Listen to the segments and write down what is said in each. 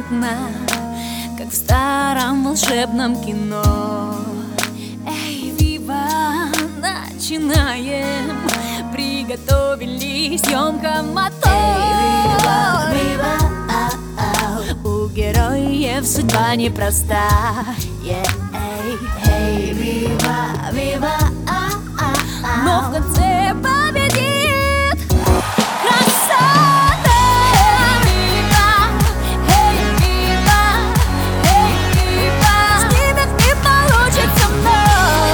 элегантно, как в старом волшебном кино. Эй, вива, начинаем, приготовились, съемка мотор. Эй, вива, у героев судьба непроста. Эй, вива, вива, но в конце победит красота. Вива, эй, вива, эй, вива, снимет и получится вновь.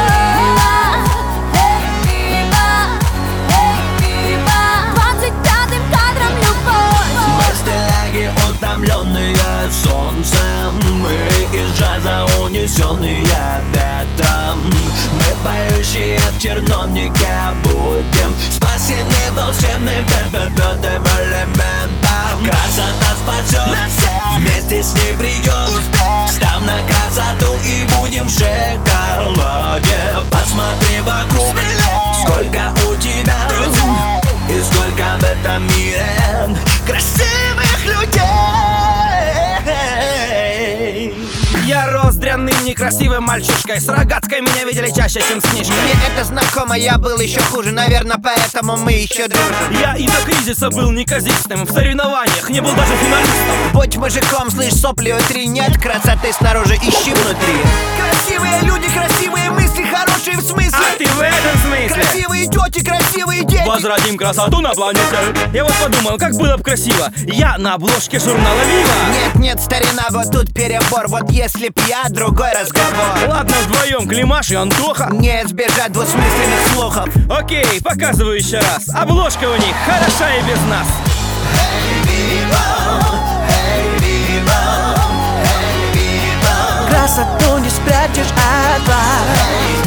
Эй, вива, эй, вива, 25-м кадром любовь. Мы стиляги, утомленные солнцем, мы из джаза унесенные ветром. Мы поющие в терновнике будем спасены волшебным пятым элементом. Красота спасет нас всех, вместе с ней придет став на красоту и будем в шоколаде. Посмотри вокруг, сколько у тебя и сколько в этом мире красивых людей. Я рос дрянным, некрасивым мальчишкой. С рогаткой меня видели чаще, чем с книжкой. Мне это знакомо, я был еще хуже. Наверное, поэтому мы еще дружим. Я и до кризиса был неказистым. В соревнованиях не был даже финалистом. Будь мужиком, слышь, сопли утри. Нет красоты снаружи, ищи внутри. Красивые люди, красивые мысли, хорошие в смысле. А ты в этом смысле? Красивые тети, красивые дети. Возродим красоту на планете. Я вот подумал, как было бы красиво. Я на обложке журнала Вива. Нет, старина, вот тут перебор. Вот если б я, другой разговор. Ладно, вдвоем Климаш и Антоха. Не избежать двусмысленных слухов. Окей, показываю еще раз. Обложка у них хороша и без нас. Красоту не спрячешь от глаз.